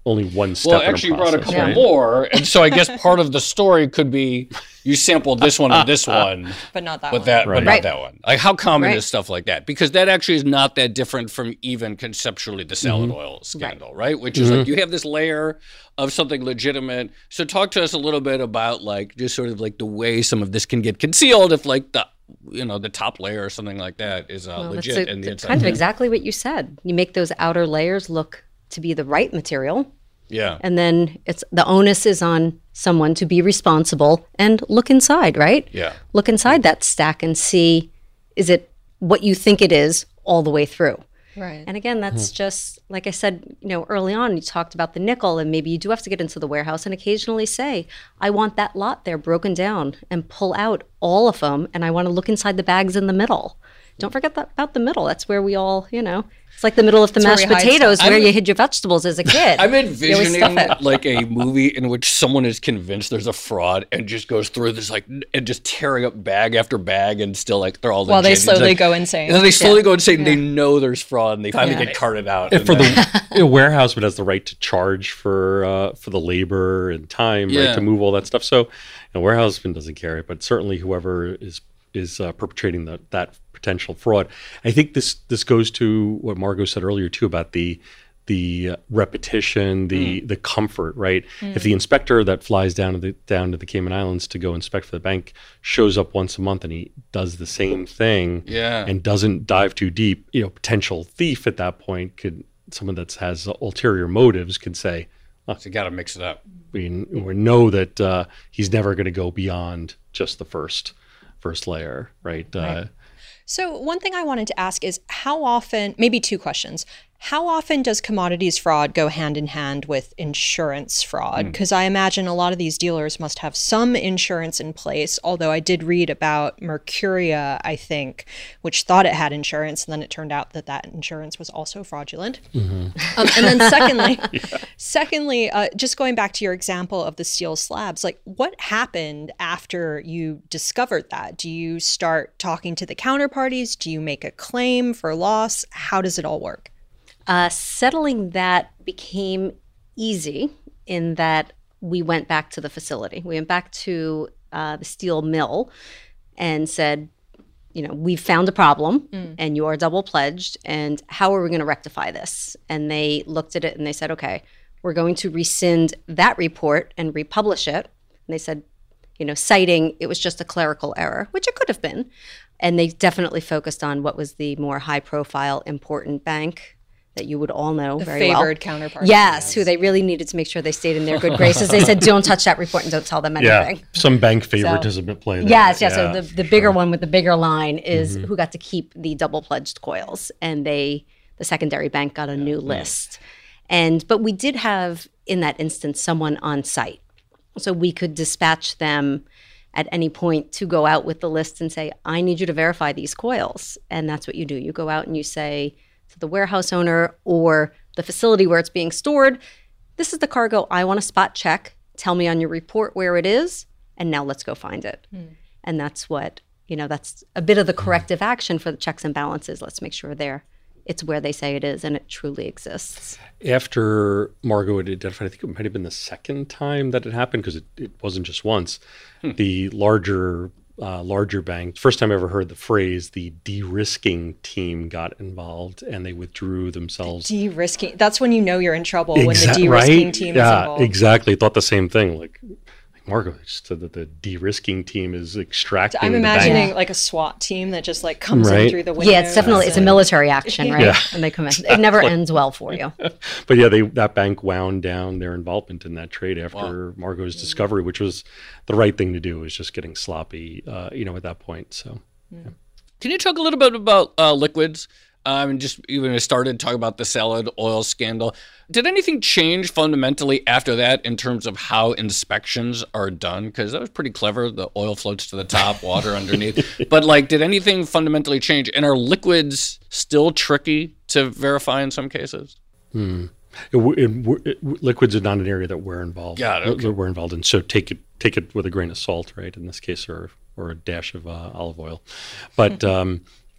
only one step. Well, in a actually, you brought a process, couple right? more, and so I guess part of the story could be you sampled this one and this one, But not that but one. that, Right. but not Right. that one. Like, how common Right. is stuff like that? Because that actually is not that different from even conceptually the salad Mm-hmm. oil scandal, right? Which is like you have this layer of something legitimate. So, talk to us a little bit about like just sort of like the way some of this can get concealed if like the you know the top layer or something like that is uh, Well, that's legit a- and the that's inside. kind of exactly what you said. You make those outer layers look to be the right material, Yeah. and then it's the onus is on someone to be responsible and look inside, right? Yeah. Look inside that stack and see, is it what you think it is all the way through? Right. And again, that's just like I said, you know, early on, you talked about the nickel, and maybe you do have to get into the warehouse and occasionally say, I want that lot there broken down and pull out all of them, and I want to look inside the bags in the middle. Don't forget that about the middle. That's where we all, you know, it's like the middle of the That's mashed where we hide potatoes stuff. where I'm- you hid your vegetables as a kid. I'm You always envisioning stuff it. like a movie in which someone is convinced there's a fraud and just goes through this like and just tearing up bag after bag and still like they're all While they legit. It's slowly like- go insane. And then they slowly go insane. They know there's fraud and they finally get carted out. And and for then- the you know, warehouse, but has the right to charge for uh, for the labor and time, Yeah. right, to move all that stuff. So, a warehouseman doesn't carry it, but certainly whoever is is uh, perpetrating that that potential fraud. I think this this goes to what Margot said earlier too about the the uh, repetition, the the comfort, right? If the inspector that flies down to the down to the Cayman Islands to go inspect for the bank shows up once a month and he does the same thing, Yeah. and doesn't dive too deep, you know, potential thief at that point could someone that has ulterior motives could say, So you got to mix it up. we, we know that uh, he's never going to go beyond just the first first layer, right? Uh, So one thing I wanted to ask is how often, maybe two questions. How often does commodities fraud go hand in hand with insurance fraud? Because I imagine a lot of these dealers must have some insurance in place, although I did read about Mercuria, I think, which thought it had insurance, and then it turned out that that insurance was also fraudulent. Um, and then secondly, secondly, uh, just going back to your example of the steel slabs, like what happened after you discovered that? Do you start talking to the counterparties? Do you make a claim for loss? How does it all work? Uh, settling that became easy in that we went back to the facility. We went back to uh, the steel mill and said, you know, we've found a problem and you are double pledged, and how are we going to rectify this? And they looked at it and they said, okay, we're going to rescind that report and republish it. And they said, you know, citing it was just a clerical error, which it could have been. And they definitely focused on what was the more high profile, important bank that you would all know The very favored well. counterparty. Yes, who they really needed to make sure they stayed in their good graces. They said, don't touch that report and don't tell them yeah, anything. some bank favoritism at play there. Yes, yes. Yeah, so the, for the bigger sure. one with the bigger line is who got to keep the double pledged coils, and they, the secondary bank, got a new list. And but we did have in that instance someone on site, so we could dispatch them at any point to go out with the list and say, I need you to verify these coils, and that's what you do. You go out and you say to the warehouse owner or the facility where it's being stored, this is the cargo I want to spot check. Tell me on your report where it is, and now let's go find it. And that's what, you know, that's a bit of the corrective action for the checks and balances. Let's make sure there it's where they say it is and it truly exists. After Margot had identified, I think it might have been the second time that it happened because it, it wasn't just once. The larger uh, larger bank, first time I ever heard the phrase, the de-risking team got involved and they withdrew themselves. De-risking. That's when you know you're in trouble, when the Exact- de-risking right? team yeah, is involved. exactly. Thought the same thing. Like, like Margot just said that the de-risking team is extracting. I'm the imagining bank. like a SWAT team that just like comes in Right. through the window. Yeah, it's definitely, it's a military action, right? Yeah. When they come in. It never ends well for you. But yeah, they that bank wound down their involvement in that trade after Margot's discovery, which was the right thing to do. Was just getting sloppy, uh, you know, at that point. So Can you talk a little bit about uh, liquids? Um, and just even started talking about the salad oil scandal. Did anything change fundamentally after that in terms of how inspections are done? Because that was pretty clever. The oil floats to the top, water underneath. But like, did anything fundamentally change? And are liquids still tricky to verify in some cases? it, it, it, liquids are not an area that we're involved. Got it, okay. that we're involved in. So take it take it with a grain of salt, right? In this case, or or a dash of uh, olive oil. But um,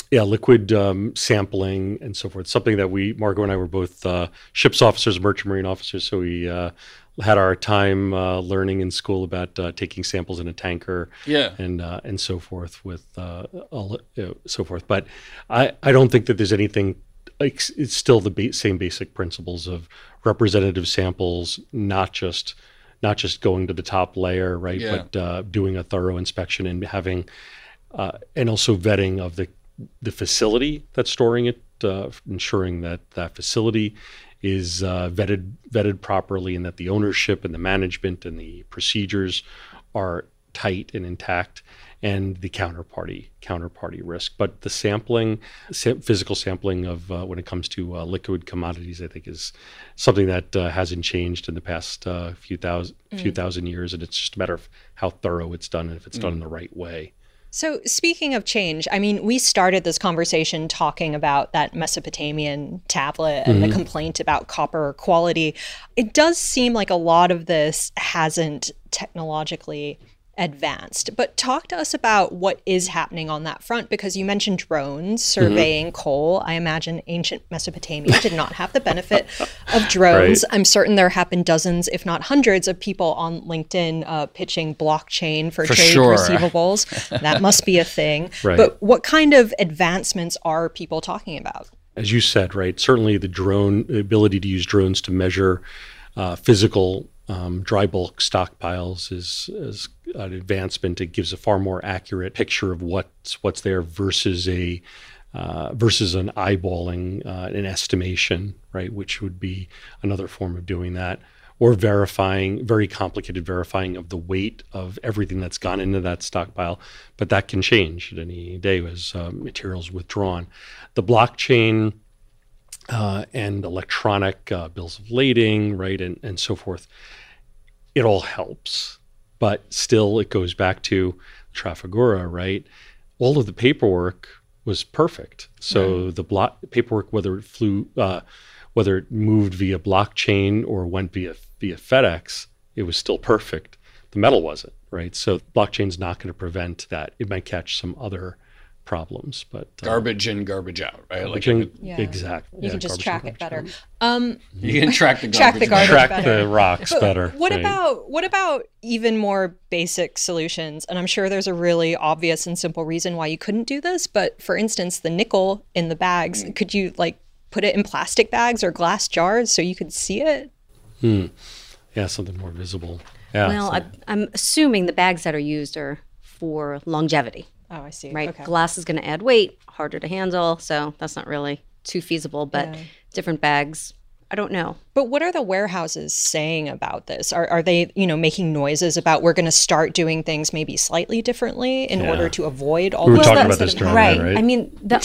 yeah, liquid um, sampling and so forth. Something that we, Margo and I, were both uh, ships officers, merchant marine officers, so we uh, had our time uh, learning in school about uh, taking samples in a tanker, yeah, and uh, and so forth with uh, all, you know, so forth. But I, I don't think that there's anything. Like, it's still the ba- same basic principles of representative samples, not just not just going to the top layer, right? Yeah. But uh, doing a thorough inspection and having, uh, and also vetting of the the facility that's storing it, uh, ensuring that that facility is uh, vetted vetted properly, and that the ownership and the management and the procedures are tight and intact, and the counterparty counterparty risk. But the sampling, sa- physical sampling of uh, when it comes to uh, liquid commodities, I think is something that uh, hasn't changed in the past uh, few thousand mm. few thousand years, and it's just a matter of how thorough it's done and if it's mm. done in the right way. So speaking of change, I mean, we started this conversation talking about that Mesopotamian tablet and mm-hmm. the complaint about copper quality. It does seem like a lot of this hasn't technologically advanced, but talk to us about what is happening on that front, because you mentioned drones surveying mm-hmm. coal. I imagine ancient Mesopotamia did not have the benefit of drones. Right. I'm certain there have been dozens, if not hundreds, of people on LinkedIn uh, pitching blockchain for, for trade sure. receivables. That must be a thing. Right. But what kind of advancements are people talking about? As you said, right, certainly the drone, the ability to use drones to measure uh, physical Um, dry bulk stockpiles is, is an advancement. It gives a far more accurate picture of what's what's there versus a uh, versus an eyeballing, uh, an estimation, right? Which would be another form of doing that, or verifying, very complicated verifying of the weight of everything that's gone into that stockpile. But that can change at any day as uh, materials withdrawn. The blockchain Uh, and electronic uh, bills of lading, right, and, and so forth. It all helps, but still it goes back to Trafigura, right? All of the paperwork was perfect. So right. the block paperwork, whether it flew, uh, whether it moved via blockchain or went via via FedEx, it was still perfect. The metal wasn't, right? So blockchain's not going to prevent that. It might catch some other problems, but uh, garbage in, garbage out, right? Like in, yeah. exactly. You yeah, can just track it better. Um, you can track the garbage, track the, garbage track better. the rocks but better. What right. about what about even more basic solutions? And I'm sure there's a really obvious and simple reason why you couldn't do this. But for instance, the nickel in the bags, mm. could you like put it in plastic bags or glass jars so you could see it? Hmm. Yeah, something more visible. Yeah. Well, so. I, I'm assuming the bags that are used are for longevity. Oh, I see. Right. Okay. Glass is going to add weight, harder to handle. So that's not really too feasible, but yeah. different bags, I don't know. But what are the warehouses saying about this? Are are they, you know, making noises about we're going to start doing things maybe slightly differently in yeah. order to avoid all we were this? talking Well, about this during right. that, right? I mean, the,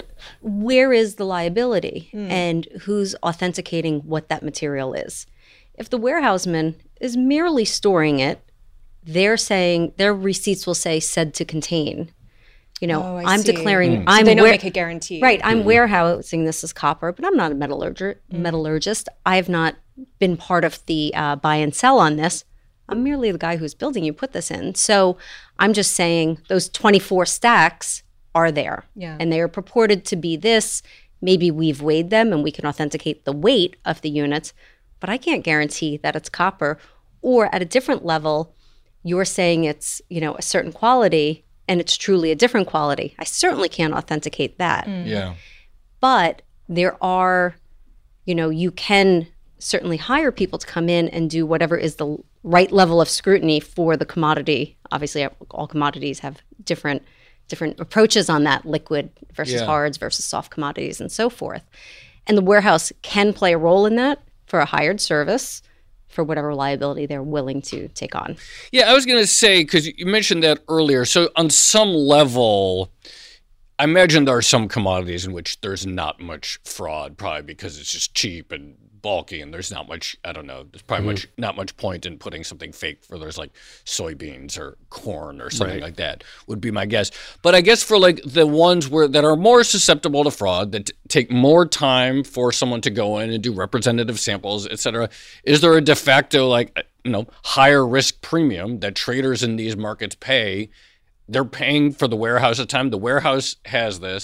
where is the liability mm. and who's authenticating what that material is? If the warehouseman is merely storing it, they're saying their receipts will say said to contain. You know, oh, I'm see. declaring. Mm. I'm so they don't wa- make a guarantee, right? I'm mm. warehousing this as copper, but I'm not a metallurger- mm. metallurgist. I have not been part of the uh, buy and sell on this. I'm merely the guy who's building you put this in. So I'm just saying those twenty-four stacks are there, yeah. and they are purported to be this. Maybe we've weighed them and we can authenticate the weight of the units, but I can't guarantee that it's copper. Or at a different level, you're saying it's, you know, a certain quality and it's truly a different quality. I certainly can't authenticate that. Mm. Yeah. But there are, you know, you can certainly hire people to come in and do whatever is the right level of scrutiny for the commodity. Obviously, all commodities have different different approaches on that, liquid versus yeah. hards versus soft commodities and so forth. And the warehouse can play a role in that for a hired service, for whatever liability they're willing to take on. Yeah, I was going to say, because you mentioned that earlier, so on some level, I imagine there are some commodities in which there's not much fraud, probably because it's just cheap and bulky, and there's not much, I don't know, there's probably mm-hmm. much not much point in putting something fake for there's like soybeans or corn or something right. like that, would be my guess. But I guess for like the ones where that are more susceptible to fraud, that t- take more time for someone to go in and do representative samples, et cetera, is there a de facto like, you know, higher risk premium that traders in these markets pay? They're paying for the warehouse at the time. The warehouse has this.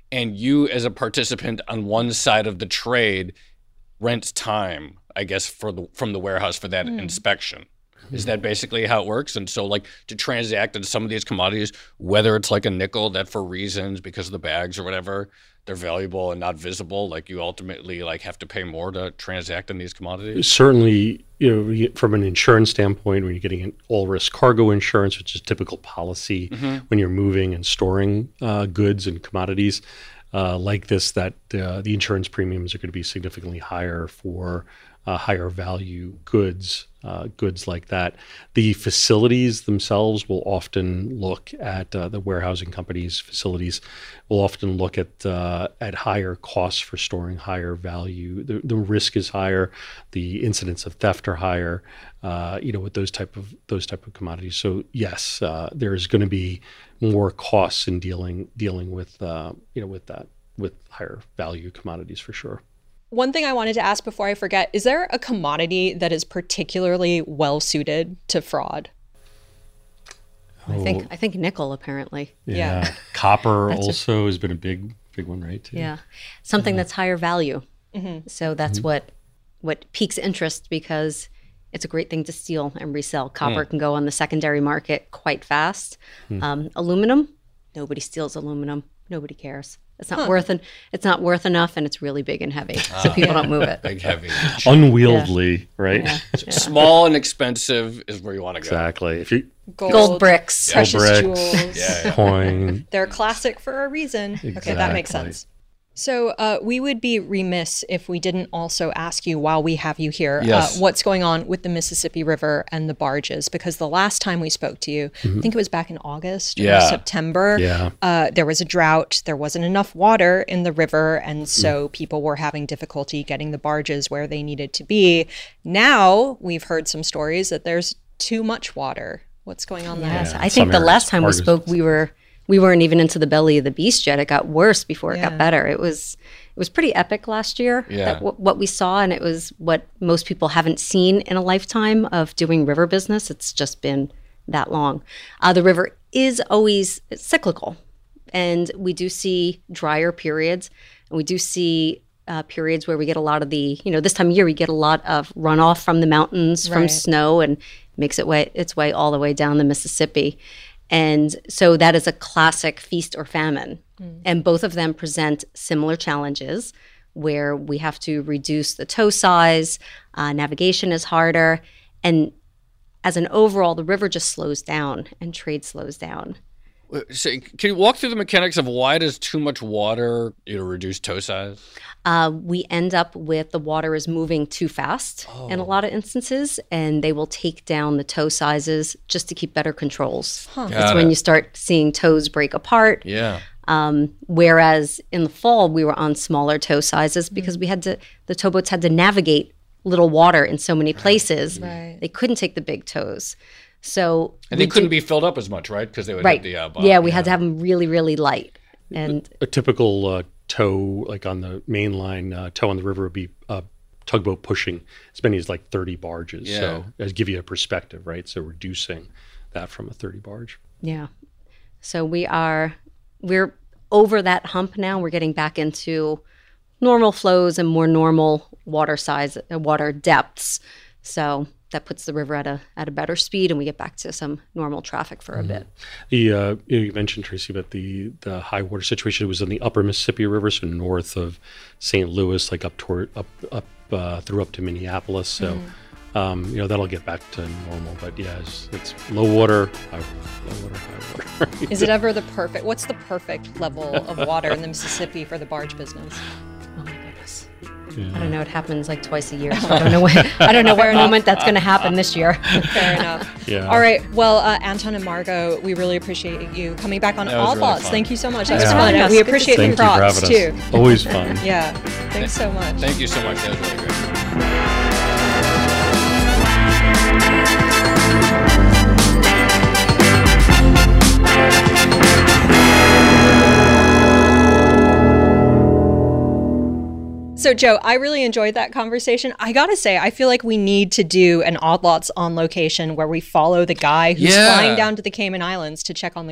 and you as a participant on one side of the trade rent time, I guess, for the from the warehouse for that mm. inspection. Is that basically how it works? And so, like, to transact in some of these commodities, whether it's like a nickel that for reasons, because of the bags or whatever, they're valuable and not visible, like you ultimately like have to pay more to transact in these commodities? Certainly, you know, from an insurance standpoint, when you're getting an all-risk cargo insurance, which is typical policy mm-hmm. when you're moving and storing uh, goods and commodities uh, like this, that uh, the insurance premiums are going to be significantly higher for Uh, higher value goods, uh, goods like that. The facilities themselves will often look at uh, the warehousing companies' facilities will often look at uh, at higher costs for storing higher value. The, the risk is higher, the incidence of theft are higher. Uh, you know, with those type of those type of commodities. So yes, uh, there is going to be more costs in dealing dealing with uh, you know with that with higher value commodities for sure. One thing I wanted to ask before I forget, is there a commodity that is particularly well suited to fraud? Oh. I think I think nickel, apparently. Yeah. yeah. Copper also a, has been a big big one, right? Too. Yeah. Something yeah. that's higher value. Mm-hmm. So that's mm-hmm. what what piques interest, because it's a great thing to steal and resell. Copper mm. can go on the secondary market quite fast. Mm. Um, aluminum, nobody steals aluminum. Nobody cares. It's not huh. worth an, It's not worth enough, and it's really big and heavy, ah, so people don't move it. Big, heavy, unwieldy, yeah. right? Yeah. Yeah. Small and expensive is where you want to go. Exactly. If you gold, gold bricks, yeah. precious bricks, jewels, yeah, yeah. coin. They're classic for a reason. Exactly. Okay, that makes sense. So uh, we would be remiss if we didn't also ask you, while we have you here, yes. uh, what's going on with the Mississippi River and the barges, because the last time we spoke to you, mm-hmm. I think it was back in August yeah. or September, yeah. uh, there was a drought, there wasn't enough water in the river, and so mm. people were having difficulty getting the barges where they needed to be. Now we've heard some stories that there's too much water. What's going on there? Yes, I think the last time we spoke, we were... We weren't even into the belly of the beast yet. It got worse before it yeah. got better. It was it was pretty epic last year, yeah. that w- what we saw, and it was what most people haven't seen in a lifetime of doing river business. It's just been that long. Uh, the river is always cyclical, and we do see drier periods, and we do see uh, periods where we get a lot of the, you know, this time of year we get a lot of runoff from the mountains, right. from snow, and makes it way its way all the way down the Mississippi. And so that is a classic feast or famine. Mm. And both of them present similar challenges, where we have to reduce the tow size, uh, navigation is harder, and as an overall, the river just slows down and trade slows down. So can you walk through the mechanics of why does too much water, you know, reduce tow size? Uh, we end up with the water is moving too fast oh. in a lot of instances, and they will take down the tow sizes just to keep better controls. Huh. That's when you start seeing tows break apart. Yeah. Um, whereas in the fall, we were on smaller tow sizes because mm-hmm. we had to, the towboats had to navigate little water in so many places. Right. They couldn't take the big tows. So and they couldn't do, be filled up as much, right? Because they would right. hit the uh, bottom. Yeah, we yeah. had to have them really, really light. And a, a typical uh, tow, like on the main line, uh, tow on the river would be a tugboat pushing as many as like thirty barges. Yeah. So to give you a perspective, right? So reducing that from a thirty barge. Yeah. So we are, we're over that hump now. We're getting back into normal flows and more normal water size, uh, water depths. So that puts the river at a at a better speed, and we get back to some normal traffic for a mm-hmm. bit. The uh, you mentioned, Tracy, about the the high water situation was in the upper Mississippi River, so north of Saint Louis, like up toward up up uh, through up to Minneapolis. So mm-hmm. um, you know that'll get back to normal. But yeah, it's, it's low water, high, low water, high water. Is it ever the perfect? What's the perfect level of water in the Mississippi for the barge business? Oh my goodness. Yeah. I don't know. It happens like twice a year, so I don't know. When, I don't know what moment that's going to happen this year. Fair enough. Yeah. All right. Well, uh, Anton and Margot, we really appreciate you coming back on All really Thoughts. fun. Thank you so much. Thanks That was for fun. having us. We appreciate Thank the you for props having too. us. Always fun. Yeah. Thanks so much. Thank you so much. That was really great. So, Joe, I really enjoyed that conversation. I got to say, I feel like we need to do an Odd Lots on location where we follow the guy who's yeah. flying down to the Cayman Islands to check on the gold.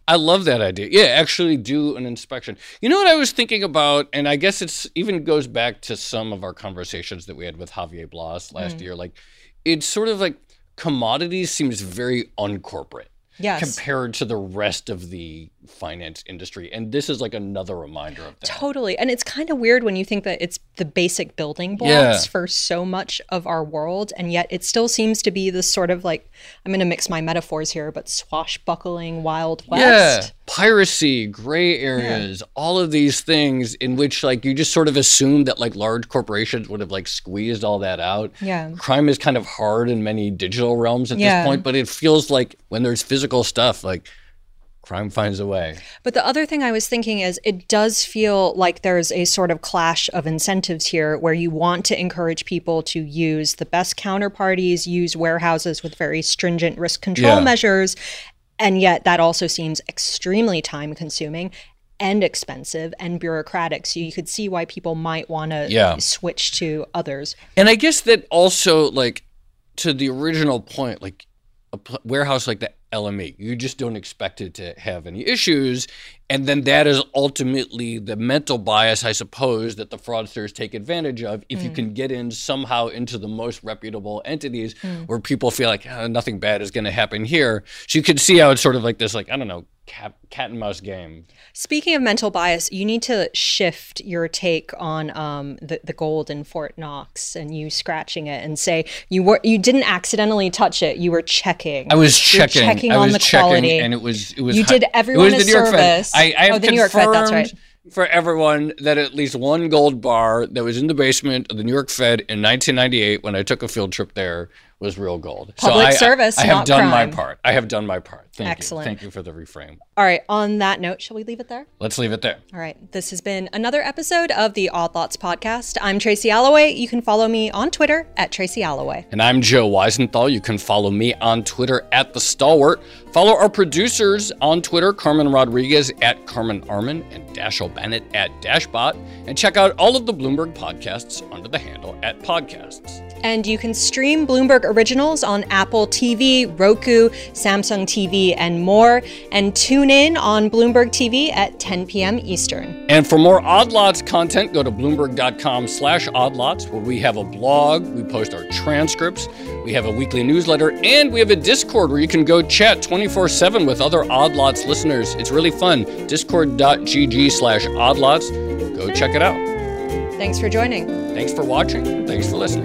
I love that idea. Yeah, actually do an inspection. You know what I was thinking about, and I guess it's even goes back to some of our conversations that we had with Javier Blas last mm. year. Like, it's sort of like commodities seems very uncorporate. Yes. Compared to the rest of the finance industry. And this is like another reminder of that. Totally. And it's kind of weird when you think that it's the basic building blocks yeah. for so much of our world. And yet it still seems to be this sort of like, I'm going to mix my metaphors here, but swashbuckling Wild West. Yeah. Piracy, gray areas, yeah. all of these things in which like you just sort of assume that like large corporations would have like squeezed all that out. Yeah. Crime is kind of hard in many digital realms at yeah. this point, but it feels like when there's physical stuff, like crime finds a way. But the other thing I was thinking is it does feel like there's a sort of clash of incentives here where you want to encourage people to use the best counterparties, use warehouses with very stringent risk control yeah. measures. And yet that also seems extremely time consuming and expensive and bureaucratic. So you could see why people might want to yeah. switch to others. And I guess that also, like, to the original point, like a pl- warehouse like the L M E, you just don't expect it to have any issues. And then that is ultimately the mental bias, I suppose, that the fraudsters take advantage of if mm. you can get in somehow into the most reputable entities mm. where people feel like oh, nothing bad is going to happen here. So you can see how it's sort of like this, like, I don't know, cat, cat and mouse game. Speaking of mental bias, you need to shift your take on um, the, the gold in Fort Knox and you scratching it and say you were you didn't accidentally touch it. You were checking. I was checking. Checking I on was the checking, quality. And it was it was. You high, did everyone a service. I, I have oh, the confirmed New York Fed. That's right. For everyone that at least one gold bar that was in the basement of the New York Fed in nineteen ninety-eight when I took a field trip there was real gold. Public so service, I, I have not done crime. my part. I have done my part. Thank Excellent. you. Thank you for the reframe. All right. On that note, shall we leave it there? Let's leave it there. All right. This has been another episode of the Odd Lots podcast. I'm Tracy Alloway. You can follow me on Twitter at Tracy Alloway. And I'm Joe Weisenthal. You can follow me on Twitter at The Stalwart. Follow our producers on Twitter, Carmen Rodriguez at Carmen Arman and Dashel Bennett at Dashbot. And check out all of the Bloomberg podcasts under the handle at Podcasts. And you can stream Bloomberg Originals on Apple T V, Roku, Samsung T V, and more. And tune in on Bloomberg T V at ten p.m. Eastern. And for more Odd Lots content, go to Bloomberg.com slash Odd Lots, where we have a blog, we post our transcripts, we have a weekly newsletter, and we have a Discord where you can go chat twenty-four seven with other Odd Lots listeners. It's really fun. Discord.gg slash Odd Lots. Go check it out. Thanks for joining. Thanks for watching. Thanks for listening.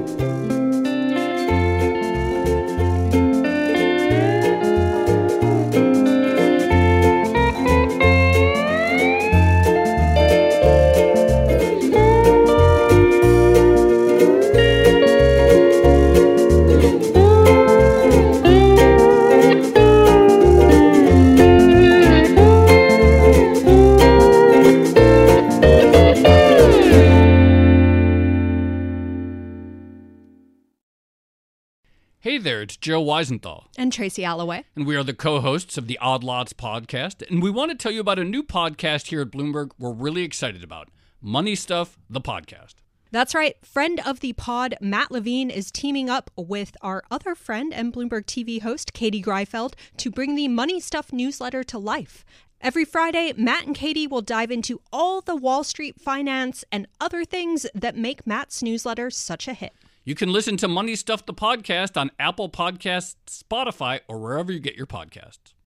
Hey there, it's Joe Weisenthal. And Tracy Alloway. And we are the co-hosts of the Odd Lots podcast. And we want to tell you about a new podcast here at Bloomberg we're really excited about. Money Stuff, the podcast. That's right. Friend of the pod, Matt Levine, is teaming up with our other friend and Bloomberg T V host, Katie Greifeld, to bring the Money Stuff newsletter to life. Every Friday, Matt and Katie will dive into all the Wall Street finance and other things that make Matt's newsletter such a hit. You can listen to Money Stuff, the podcast on Apple Podcasts, Spotify, or wherever you get your podcasts.